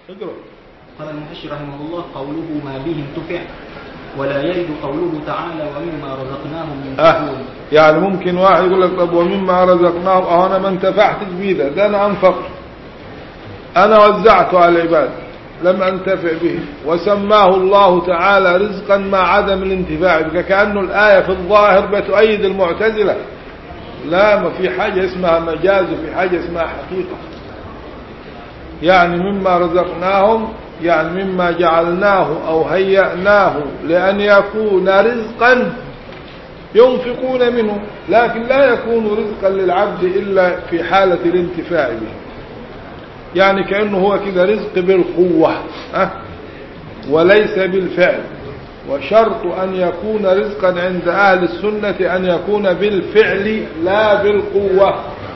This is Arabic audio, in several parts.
اقرأ. قال المحشي رحمه الله: قوله ما به انتفع ولا يرد قوله تعالى ومما رزقناهم ينفقون. يعني ممكن واحد يقول لك طب ومما رزقناهم، أنا ما انتفعتش بيه، ده أنا أنفقت، أنا وزعته على العباد لم أنتفع به، وسماه الله تعالى رزقا مع عدم الانتفاع بك، كأنه الآية في الظاهر بتؤيد المعتزلة. لا، ما في حاجة اسمها مجاز وفي حاجة اسمها حقيقة. يعني مما رزقناهم يعني مما جعلناه أو هيأناه لأن يكون رزقا ينفقون منه، لكن لا يكون رزقا للعبد إلا في حالة الانتفاع به. يعني كأنه هو كده رزق بالقوة وليس بالفعل، وشرط أن يكون رزقا عند أهل السنة أن يكون بالفعل لا بالقوة.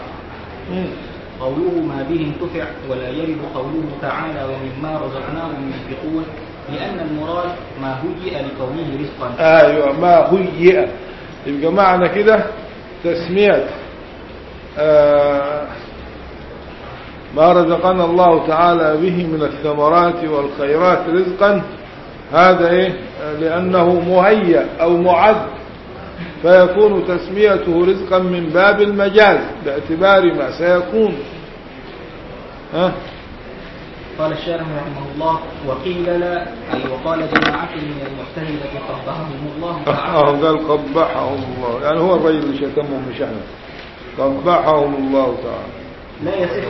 قوله ما به انتفع ولا يرد قوله تعالى ومما رزقناهم ينفقون، لأن المراد ما هيئ لكونه رزقا. أيوة، ما هيئ. يبقى معنى كده تسمية ما رزقنا الله تعالى به من الثمرات والخيرات رزقا، هذا إيه؟ لأنه مهيأ أو معد، فيكون تسميته رزقا من باب المجاز باعتبار ما سيكون. قال الشارح رحمه الله: وقيل لا، أي وقال جماعة من المعتزلة قبحهم الله تعالى. قال قبحهم الله، يعني هو الرجل اللي شتمهم مش احنا. قبحهم الله تعالى. لا يصح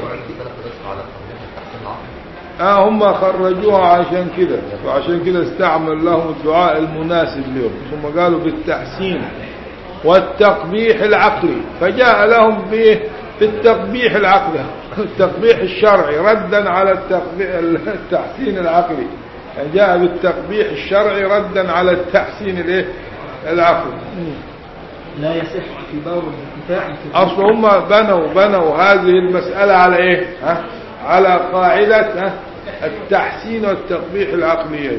هم خرجوها عشان كده، وعشان كده استعمل لهم الدعاء المناسب لهم، ثم قالوا بالتحسين والتقبيح العقلي، فجاء لهم بالتقبيح العقلي، التقبيح الشرعي ردا على التحسين العقلي. يعني جاء بالتقبيح الشرعي ردا على التحسين العقلي. لا يصح اعتبار الانتفاع. أصل هم بنوا هذه المسألة على إيه؟ على قاعدة التحسين والتقبيح العقلي.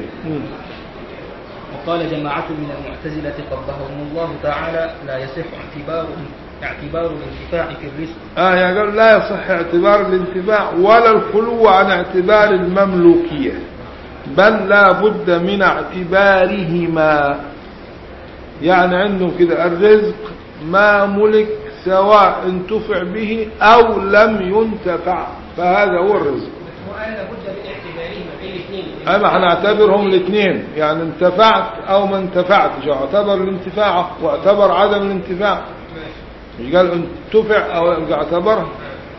وقال جماعة من المعتزلة قبحهم الله تعالى: لا يصح اعتبار الانتفاع في الرزق. يعني قال لا يصح اعتبار الانتفاع ولا الخلو عن اعتبار المملوكية، بل لا بد من اعتبارهما. يعني عندهم كده الرزق ما ملك سواء انتفع به أو لم ينتفع، فهذا هو الرزق. وأنا لابد من اعتبارهما بين الاثنين. أما هنعتبرهم الاثنين، يعني انتفعت أو ما انتفعتش، اعتبر الانتفاع واعتبر عدم الانتفاع. مش قال انتفع أو اعتبر.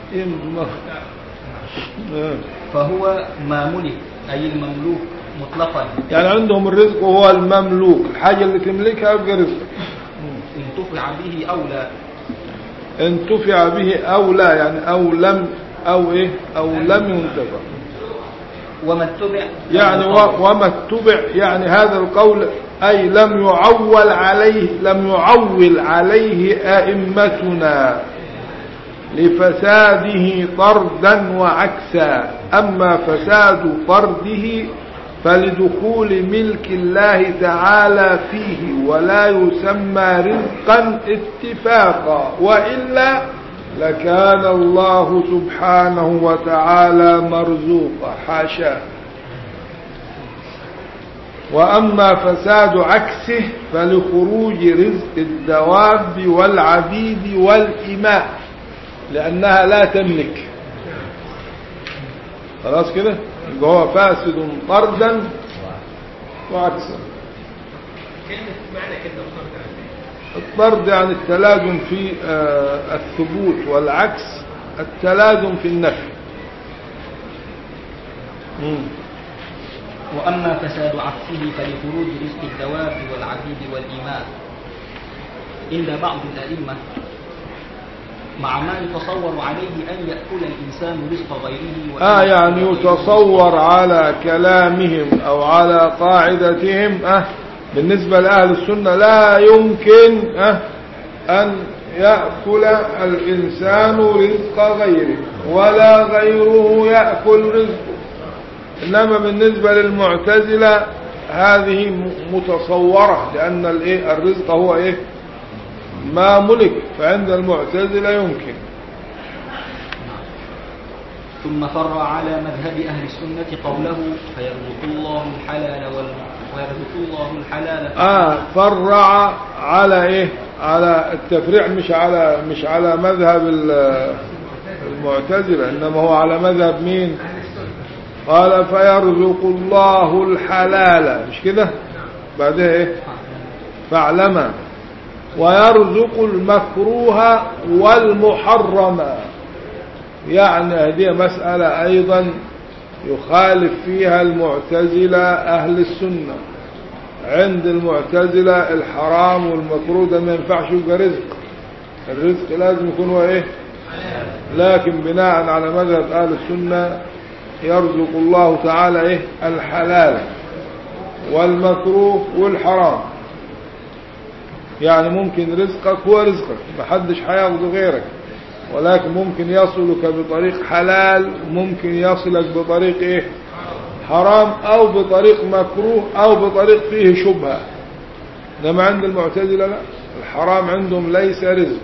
فهو ما ملك أي المملوك مطلقا. يعني عندهم الرزق هو المملوك، الحاجة اللي تملكها يبقى رزق. انتفع به أو لا. انتفع به أو لا، يعني أو لم أو لم ينتفع. وما اتبع يعني وما اتبع، يعني هذا القول أي لم يعول عليه أئمتنا لفساده طردا وعكسا. أما فساد طرده فلدخول ملك الله تعالى فيه، ولا يسمى رزقا اتفاقا، وإلا لكان الله سبحانه وتعالى مرزوقا، حاشا. وأما فساد عكسه فلخروج رزق الدواب والعبيد والإماء، لأنها لا تملك. خلاص كده، يبقى هو فاسد طردا وعكسا. الطرد يعني التلازم في الثبوت، والعكس التلازم في النفي. وأما فساد عكسه فلخروج رزق الدواب والعبيد والإماء عند بعض الأئمة، مع ما يتصور عليه أن يأكل الإنسان رزق غيره. يعني يتصور على كلامهم أو على قاعدتهم بالنسبة لأهل السنة لا يمكن أن يأكل الإنسان رزق غيره ولا غيره يأكل رزقه. إنما بالنسبة للمعتزلة هذه متصورة، لأن الرزق هو ما ملك، فعند المعتزلة يمكن. ثم فرع على مذهب أهل السنة قوله فيرزق الله الحلال فرع على ايه؟ على التفريع، مش على مذهب المعتزلة، انما هو على مذهب مين؟ قال فيرزق الله الحلال، مش كده؟ بعدها ايه؟ فاعلم ويرزق المكروه والمحرم. يعني هذه مسألة أيضا يخالف فيها المعتزلة أهل السنة. عند المعتزلة الحرام والمكروه ده ما ينفعش يبقى رزق، الرزق لازم يكون هو ايه؟ لكن بناء على مذهب أهل السنة يرزق الله تعالى ايه؟ الحلال والمكروه والحرام. يعني ممكن رزقك هو رزقك، محدش هياخده غيرك، ولكن ممكن يصلك بطريق حلال، ممكن يصلك بطريق ايه؟ حرام، او بطريق مكروه، او بطريق فيه شبهة. انما عند المعتزلة لا، الحرام عندهم ليس رزق.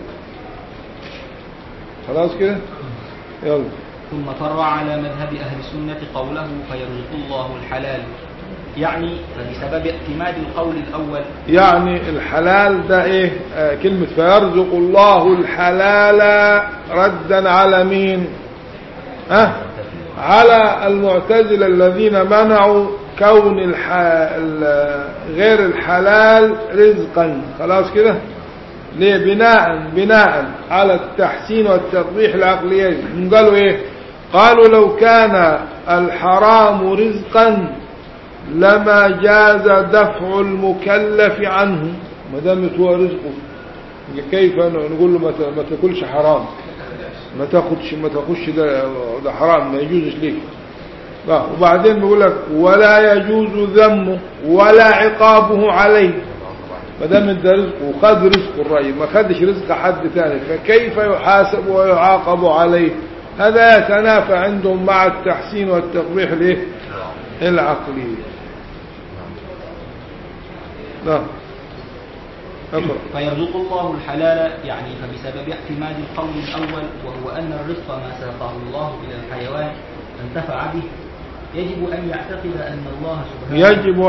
خلاص كده؟ يلا. ثم فرع على مذهب أهل السنة قوله فيرزق الله الحلال، يعني فبسبب اعتماد القول الأول. يعني الحلال ده ايه؟ كلمة فيرزق الله الحلال ردا على مين؟ على المعتزلة الذين منعوا كون غير الحلال رزقا. خلاص كده؟ ليه؟ بناء على التحسين والتقبيح العقليين. قالوا ايه؟ قالوا لو كان الحرام رزقا لما جاز دفع المكلف عنه، ما دام هو رزقه كيف نقول له ما تاكلش حرام، ما تاخدش ده حرام، ما يجوزش ليك. وبعدين بيقول لك ولا يجوز ذمه ولا عقابه عليه، ما دام ده رزقه وخد رزق الرأي، ما خدش رزق حد ثاني، فكيف يحاسب ويعاقب عليه؟ هذا يتنافى عندهم مع التحسين والتقبيح الايه؟ العقلي. نعم. فيرزق الله الحلال، يعني فبسبب اعتماد القول الأول وهو أن الرزق ما ساقه الله إلى الحيوان انتفع به، يجب أن يعتقد أن الله سبحانه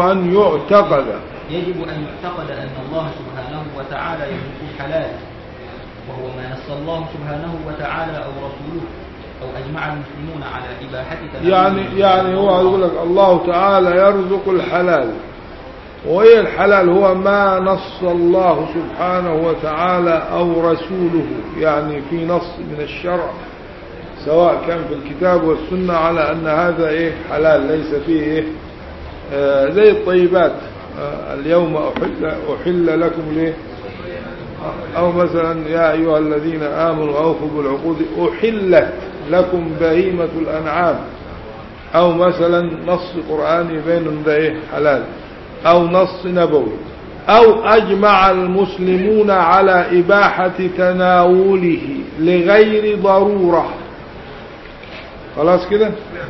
أن الله سبحانه وتعالى يرزق الحلال، وهو ما نص الله سبحانه وتعالى أو رسوله أو أجمع المسلمون على إباحة. يعني هو يقول لك الله تعالى يرزق الحلال، وإيه الحلال؟ هو ما نص الله سبحانه وتعالى أو رسوله، يعني في نص من الشرع سواء كان في الكتاب والسنة على أن هذا إيه؟ حلال، ليس فيه إيه؟ زي الطيبات، اليوم أحل لكم ليه؟ أو مثلا يا أيها الذين آمنوا أوفوا بالعقود أحلت لكم بهيمة الأنعام، أو مثلا نص قرآني بين ده إيه؟ حلال، أو نص نبوي، أو أجمع المسلمون على إباحة تناوله لغير ضرورة. خلاص كده؟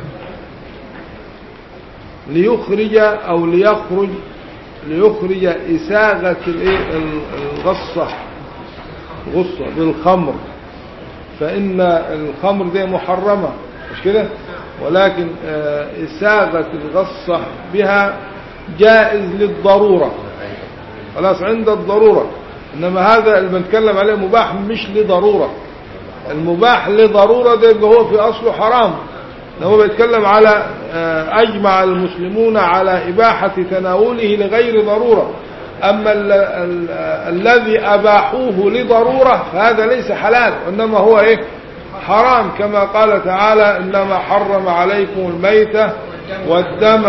ليخرج إساغة الغصة بالخمر، فإن الخمر دي محرمة، مش كده؟ ولكن إساغة الغصة بها جائز للضرورة، خلاص عند الضرورة. إنما هذا اللي بنتكلم عليه مباح مش لضرورة. المباح لضرورة ده هو في أصله حرام. هو بيتكلم على أجمع المسلمون على إباحة تناوله لغير ضرورة. أما الذي أباحوه لضرورة فهذا ليس حلال، وإنما هو إيه؟ حرام، كما قال تعالى إنما حرم عليكم الميتة والدم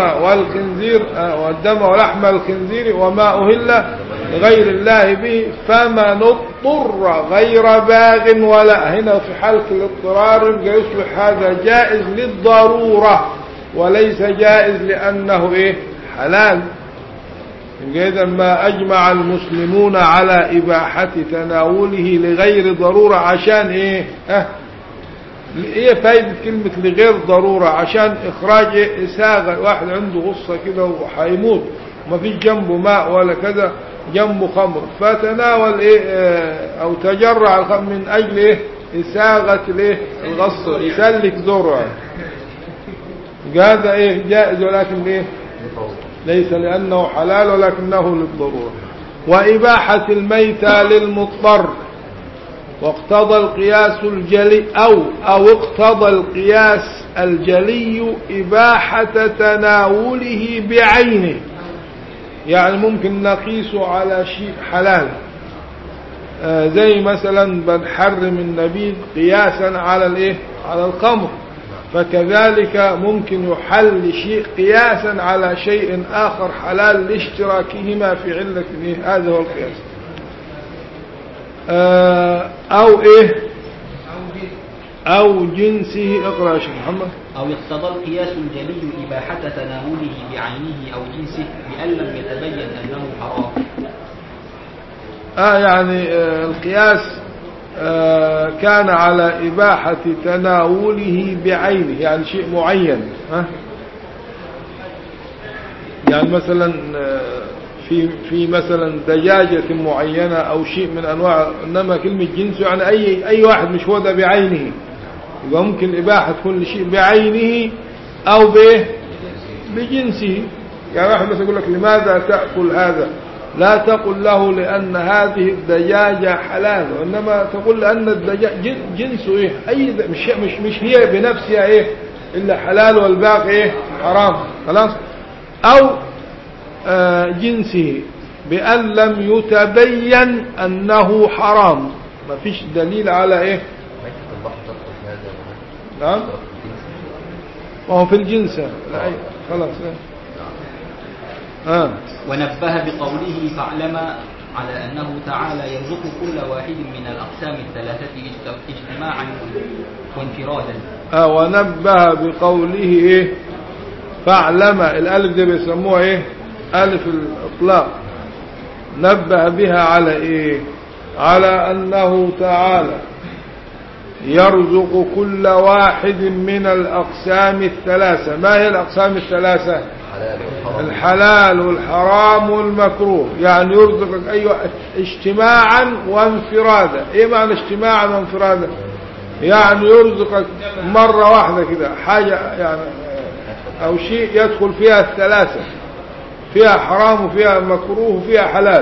ولحم الخنزير وما أهل لغير الله به فمن اضطر غير باغ ولا. هنا في حالة الاضطرار يصبح هذا جائز للضرورة وليس جائز لأنه إيه؟ حلال. إذا ما أجمع المسلمون على إباحة تناوله لغير ضرورة عشان إيه؟ ايه فايدة كلمة لغير ضرورة؟ عشان اخراج اساغة، واحد عنده غصة كده وحيموت وما فيش جنبه ماء ولا كذا، جنبه خمر، فتناول ايه او تجرع الخمر من اجل ايه؟ إساغة الايه الغصة يسلك ذرة، هذا ايه جائز ولكن ايه ليس لأنه حلال ولكنه للضرورة. وإباحة الميتة للمضطر، واقتضى القياس الجلي أو اقتضى القياس الجلي إباحة تناوله بعينه، يعني ممكن نقيسه على شيء حلال، زي مثلا بنحرم النبيذ قياسا على الايه على الخمر، فكذلك ممكن يحل شيء قياسا على شيء آخر حلال لاشتراكهما في علة ايه، هذا هو القياس. أو ايه أو جنسه. اقرأ يا شيخ محمد. أو يقتضى القياس الجلي إباحة تناوله بعينه أو جنسه بأن لم يتبين أنه حرام. يعني القياس كان على إباحة تناوله بعينه، يعني شيء معين. يعني مثلا في مثلا دجاجة معينة أو شيء من أنواع، إنما كلمة جنس يعني أي واحد، مش هو ده بعينه. يبقى ممكن إباحة كل شيء بعينه أو بجنسه. يعني واحد مثلا يقول لك لماذا تأكل هذا؟ لا تقل له لأن هذه الدجاجة حلال، وإنما تقول لأن الدجاجة جنسه إيه، أي مش هي بنفسها إيه إلا حلال والباقي إيه حرام، خلاص. أو جنسه بأن لم يتبين أنه حرام، ما فيش دليل على إيه. نعم وهو في الجنس لا خلاص. ونبه بقوله فاعلم على أنه تعالى يرزق كل واحد من الأقسام الثلاثة اجتماعا وانفرادا. ونبه بقوله إيه فاعلم، الألف دي بيسموها إيه ألف الإطلاق، نبه بها على إيه على أنه تعالى يرزق كل واحد من الأقسام الثلاثة. ما هي الأقسام الثلاثة؟ الحلال والحرام والمكروه، يعني يرزقك أيوة اجتماعا وانفرادا. ايه معنى اجتماعا وانفرادا؟ يعني يرزقك مرة واحدة كده حاجة يعني أو شيء يدخل فيها الثلاثة، فيها حرام وفيها مكروه وفيها حلال.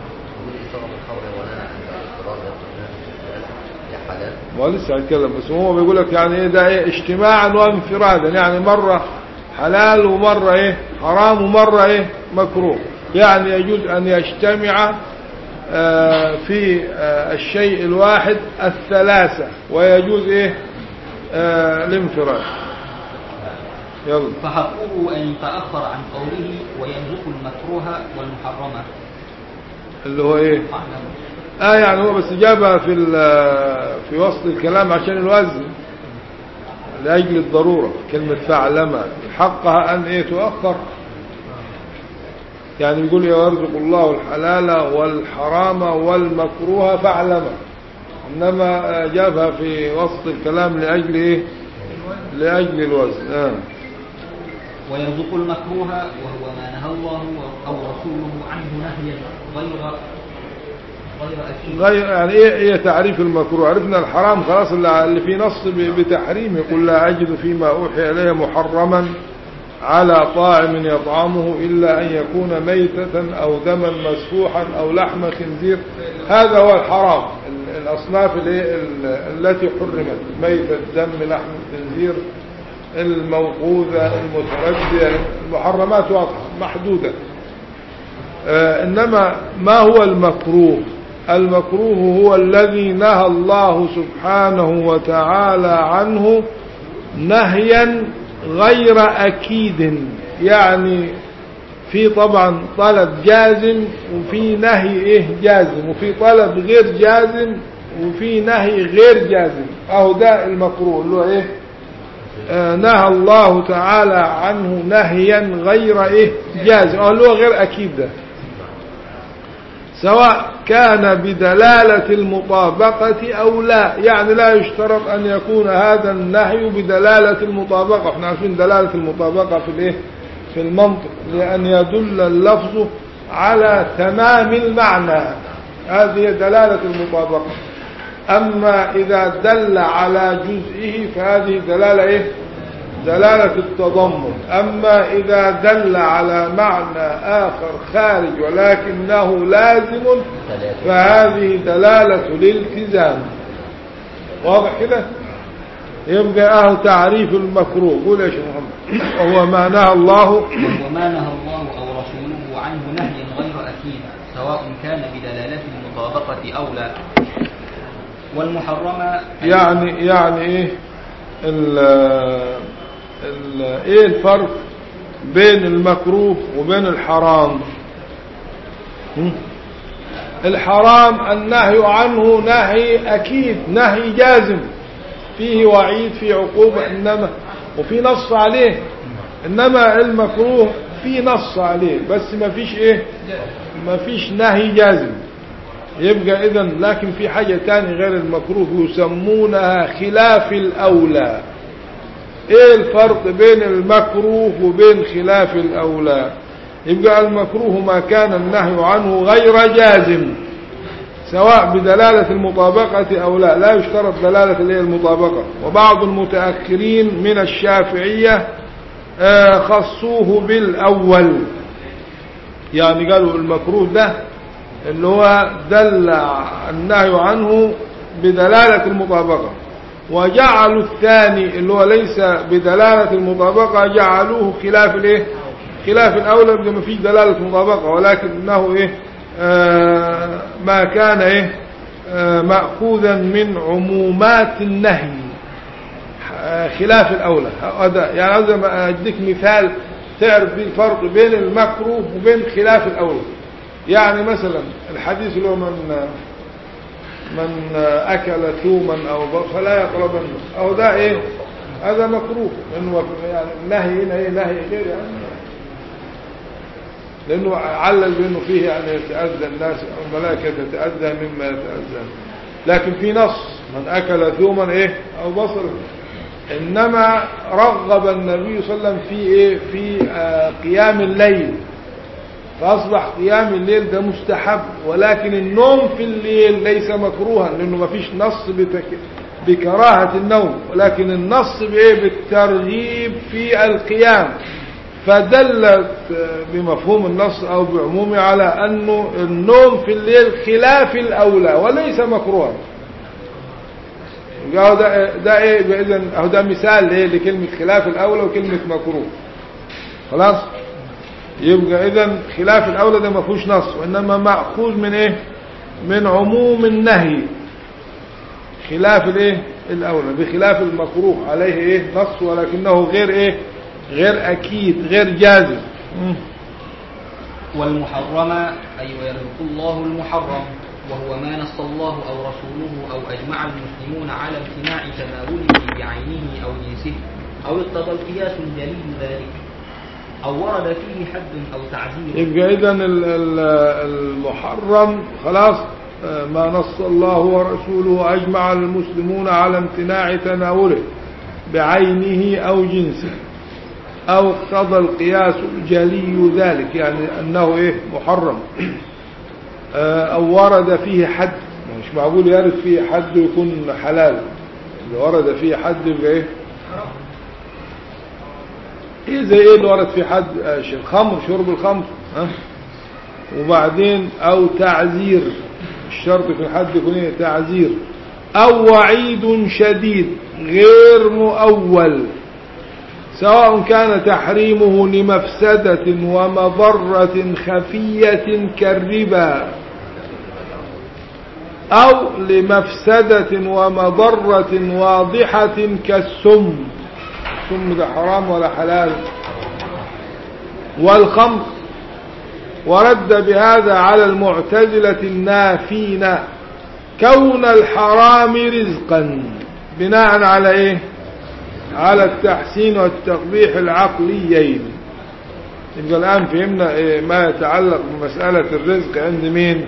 ما لسه هتكلم، بس هو بيقول لك يعني ايه ده ايه اجتماعا وانفرادا، يعني مرة حلال ومرة ايه حرام ومرة ايه مكروه. يعني يجوز ان يجتمع في الشيء الواحد الثلاثة، ويجوز ايه الانفراد. يلا. فحقه ان يتأخر عن قوله ويرزق المكروه والمحرمة، اللي هو ايه يعني هو بس جابها في وسط الكلام عشان الوزن لأجل الضرورة. كلمة فاعلم حقها أن إيه تؤخر، يعني يقول يرزق الله الحلال والحرام والمكروه فاعلم، إنما جابها في وسط الكلام لأجل إيه لأجل الوزن. ويرزق المكروه وهو ما نهى الله أو رسوله عنه نهيا غير يعني ايه تعريف المكروه؟ عرفنا الحرام خلاص، اللي في نص بتحريم، يقول لا أجد فيما أوحي إليه محرما على طاعم يطعمه إلا أن يكون ميتة أو دما مسفوحا أو لحم خنزير. هذا هو الحرام، الأصناف التي حرمت: ميتة، دم، لحم خنزير، الموقوذة، المتردية، المحرمات واضحة محدودة. إنما ما هو المكروه؟ المكروه هو الذي نهى الله سبحانه وتعالى عنه نهيا غير أكيد، يعني في طبعا طلب جازم وفي نهي إيه جازم، وفي طلب غير جازم وفي نهي غير جازم. أهو ده المكروه اللي هو إيه نهى الله تعالى عنه نهيا غير إيه جازم، أو اللي هو غير أكيد، ده سواء كان بدلالة المطابقة أو لا. يعني لا يشترط أن يكون هذا النهي بدلالة المطابقة. احنا عارفين دلالة المطابقة في الايه في المنطق، لأن يدل اللفظ على تمام المعنى، هذه دلالة المطابقة. أما إذا دل على جزئه فهذه دلالة إيه؟ دلالة التضمن. أما إذا دل على معنى آخر خارج ولكنه لازم فهذه دلالة الالتزام. واضح كده؟ يبقى تعريف المكروه. قول يا شيخ محمد. وهو ما نهى الله أو رسوله عنه نهيا غير أكيد سواء كان بدلالة المطابقة أو لا. والمحرمة يعني إيه ايه الفرق بين المكروه وبين الحرام؟ الحرام النهي عنه نهي أكيد، نهي جازم، فيه وعيد، فيه عقوبة، إنما وفي نص عليه. إنما المكروه فيه نص عليه بس ما فيش إيه، ما فيش نهي جازم. يبقى إذن لكن في حاجة تاني غير المكروه يسمونها خلاف الأولى. ايه الفرق بين المكروه وبين خلاف الأولى؟ يبقى المكروه ما كان النهي عنه غير جازم سواء بدلالة المطابقة أو لا، لا يشترط دلالة المطابقة. وبعض المتأخرين من الشافعية خصوه بالأول، يعني قالوا المكروه ده اللي هو دل النهي عنه بدلالة المطابقة، وجعلوا الثاني اللي هو ليس بدلالة المطابقة جعلوه خلاف الايه، خلاف الأولى، بما فيه دلالة مطابقة ولكنه ايه ما كان ايه مأخوذا من عمومات النهي خلاف الأولى. يعني هذا أديك مثال تعرف به الفرق بين المكروه وبين خلاف الأولى. يعني مثلا الحديث اللي هو من أكل ثوما أو فلا يقربن، أو ده إيه، هذا مكروه لأنه يعني النهي هنا إيه، نهي غير يعني، لأنه علل بأنه فيه يعني يتأذى الناس أو الملائكة تتأذى مما يتأذى. لكن في نص من أكل ثوما إيه أو بصر. إنما رغب النبي صلى الله عليه وسلم في إيه، في قيام الليل، فأصبح قيام الليل ده مستحب، ولكن النوم في الليل ليس مكروها لأنه ما فيش نص بكراهة النوم، ولكن النص بإيه، بالترغيب في القيام. فدلت بمفهوم النص أو بعمومه على أنه النوم في الليل خلاف الأولى وليس مكروها. ده إيه إذن، أو ده مثال إيه لكلمة خلاف الأولى وكلمة مكروه. خلاص، يبقى إذن خلاف الأولى ده ما فيهوش نص، وإنما مأخوذ من إيه، من عموم النهي. خلاف الإيه الأولى بخلاف المكروه عليه إيه نص، ولكنه غير إيه، غير أكيد، غير جازم. والمحرم أي ويرزق الله المحرم وهو ما نص الله أو رسوله أو أجمع المسلمون على امتناع تناوله بعينه أو جنسه أو اقتضى القياس الجلي ذلك أو ورد فيه حد أو تعزير. يبقى إذن المحرم خلاص ما نص الله ورسوله أجمع المسلمون على امتناع تناوله بعينه أو جنسه أو اقتضى القياس الجلي ذلك، يعني أنه إيه محرم، أو ورد فيه حد. مش معقول يرد فيه حد يكون حلال، إذا ورد فيه حد يبقى إيه زي إيه اللي ورد فيه حد، الخمر، شرب الخمر، وبعدين أو تعزير، الشرط في الحد يكون إيه تعزير، أو وعيد شديد غير مؤول، سواء كان تحريمه لمفسدة ومضرة خفية كالربا أو لمفسدة ومضرة واضحة كالسم. السم ده حرام ولا حلال؟ والخمر ورد بهذا على المعتزلة النافين كون الحرام رزقا بناء على ايه، على التحسين والتقبيح العقليين. يبقى الآن فهمنا إيه ما يتعلق بمسألة الرزق عند مين،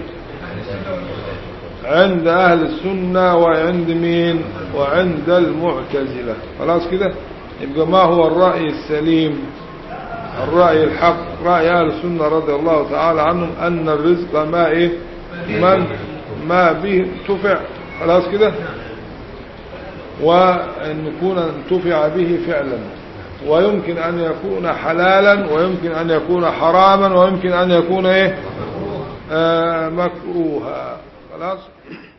عند أهل السنة، وعند مين، وعند المعتزلة. خلاص كده. يبقى ما هو الرأي السليم، الرأي الحق، رأي أهل السنة رضي الله تعالى عنهم أن الرزق ما إيه، ما به تفع خلاص كده. وأن يكون انتفع به فعلا، ويمكن أن يكون حلالا، ويمكن أن يكون حراما، ويمكن أن يكون مكروها. خلاص.